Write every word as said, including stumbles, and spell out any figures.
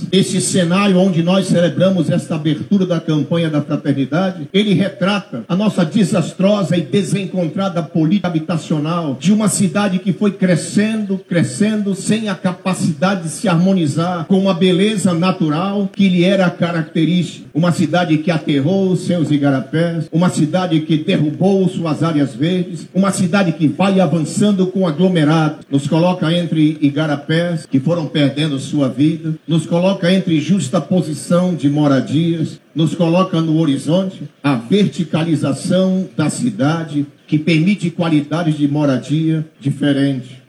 Esse cenário onde nós celebramos esta abertura da campanha da fraternidade, ele retrata a nossa desastrosa e desencontrada política habitacional de uma cidade que foi crescendo, crescendo, sem a capacidade de se harmonizar com a beleza natural que lhe era característica. Uma cidade que aterrou seus igarapés, uma cidade que derrubou suas áreas verdes, uma cidade que vai avançando com aglomerado, nos coloca entre igarapés que foram perdendo sua vida, nos coloca entre justa posição de moradias, nos coloca no horizonte a verticalização da cidade que permite qualidades de moradia diferentes.